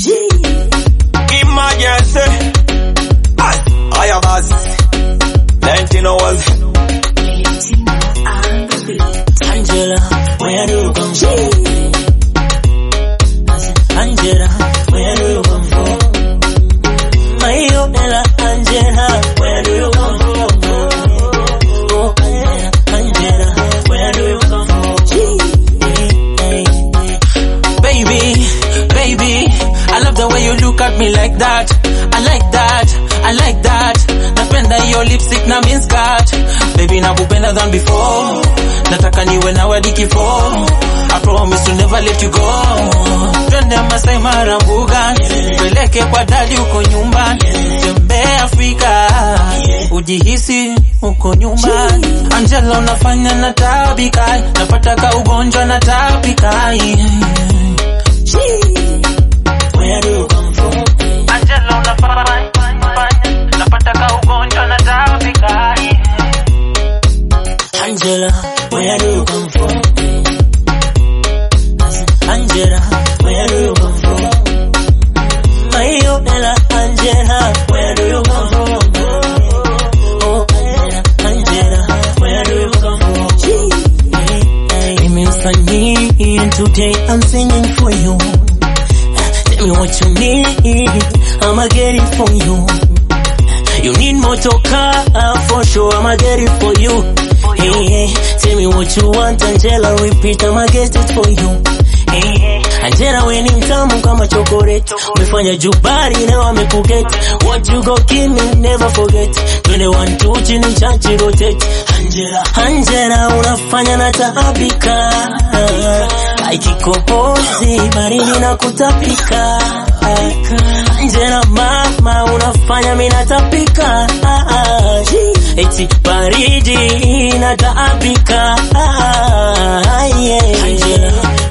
Emergency. I have us 19 hours. Angela, where do you come from? Angela, where do you come from? My Bella, Angela, where do you come from? Oh, Angela, where do you come from? Baby, I love the way you look at me like that. I like that. Napenda your lipstick na mean skirt. Baby, nakupenda than before. Nataka niwe nawe hadi kifo. I promise to never let you go. Twende Masai Mara mbuga, peleke kwa dadi uko nyumbani. Tembea Afrika, ujihisi uko nyumbani. Angela, unafanya natabika, napata ka ugonjwa natapika. Where do you come from? Angela, unafanya napata ka ugonjwa natapika. Angela, where do you come from? Angela, where do you come from? My Bella, Angela, where do you come from? Oh, Angela, where do you come from? I'm Sunny, and today I'm singing for you. Tell me what you need, I'ma get it for you. You need motorcar, for sure I'ma get it for you. Hey, tell me what you want, Angela, repeat, I'ma get it for you. Hey, Angela, we ni mtamu kama chocolate. Umefanya jubari na wamekuget. What you go give me, never forget. 21 chini chachi rotate. Angela, unafanya nataabika. Aikikohozi, baridi na kutapika. Angela, mama, unafanya mimi natapika. Eti baridi nataabika. Angela,